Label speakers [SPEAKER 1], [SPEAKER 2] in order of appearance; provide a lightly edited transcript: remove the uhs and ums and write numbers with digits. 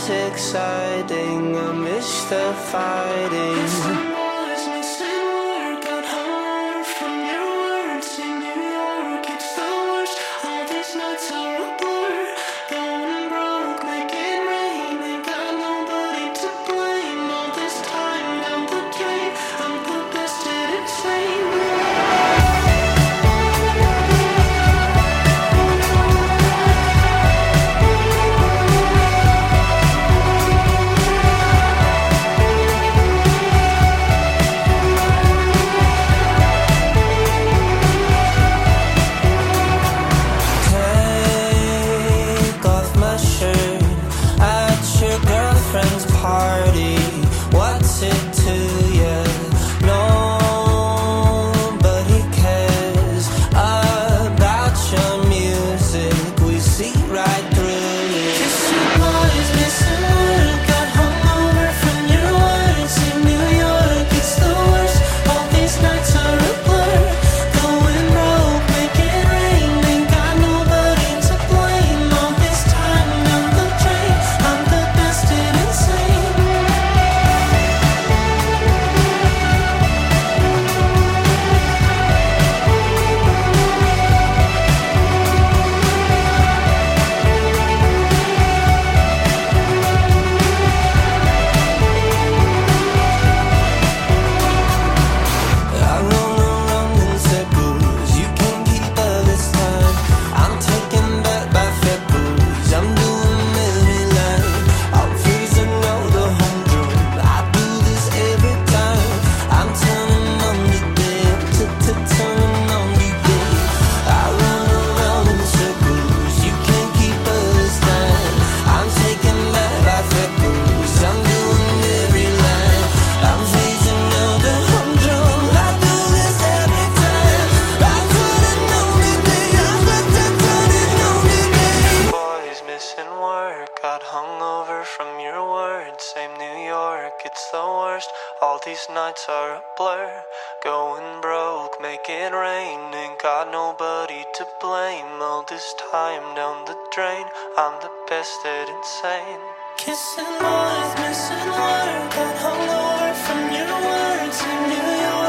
[SPEAKER 1] was exciting. I miss the fighting.
[SPEAKER 2] All these nights are a blur. Going broke, make it rain. Ain't got nobody to blame. All this time down the drain. I'm the best at insane.
[SPEAKER 1] Kissing boys, missing work. Got hungover from your words in New York.